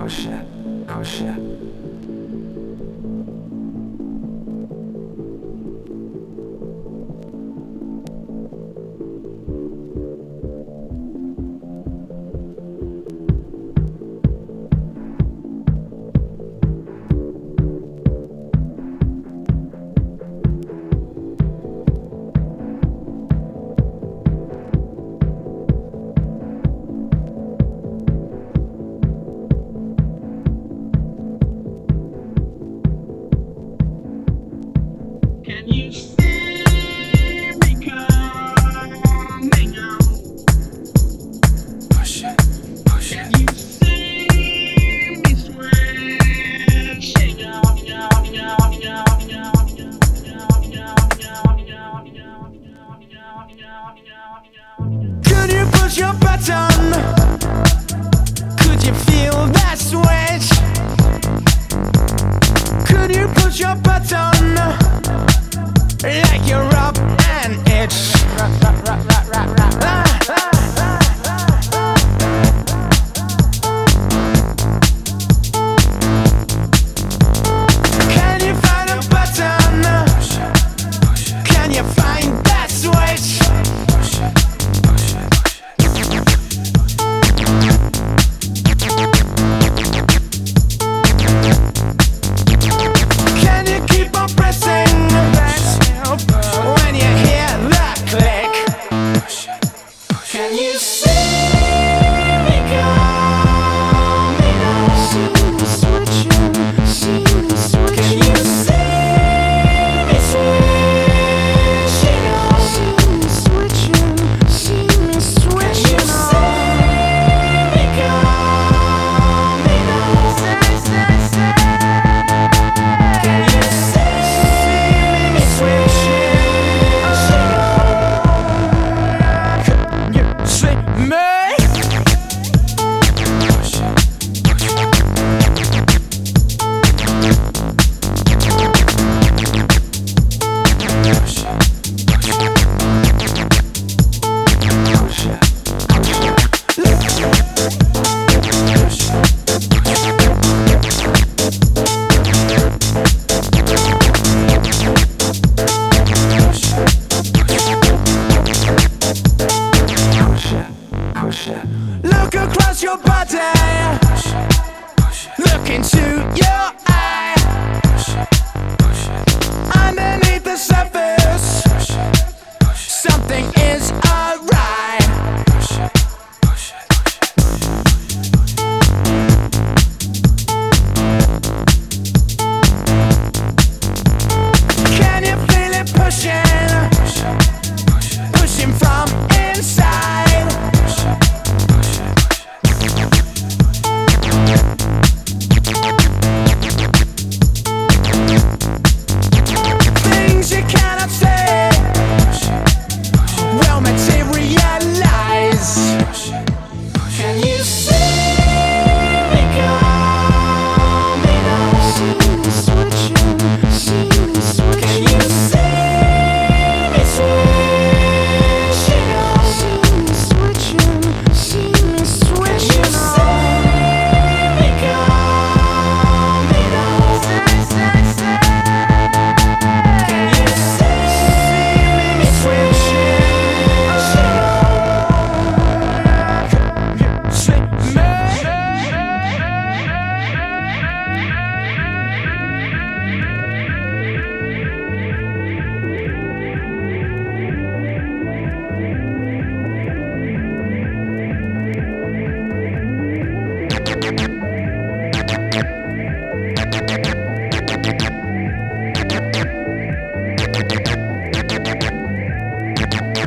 Could you push your button? Could you feel that switch? Could you push your button like you're up an itch? Can you find a button? Can you find that switch? Can you keep on pressing when you hear that click? Can you see me coming on? See me switching, see me switching. Can you see me switching on? See me switching, see me switching on. Can you see me coming on? Can you see me switching? Can you see me? Look across your body, look into your eye. Underneath the surface, something is alright. Can you feel it pushing, pushing from inside? Things you cannot say will materialize. Can you see me coming on? See me switching, see me switching. Can you see me switching on? See me switching, see me switching on. Can you see me coming on? Can you see me switching?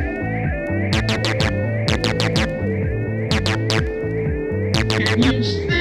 Can you see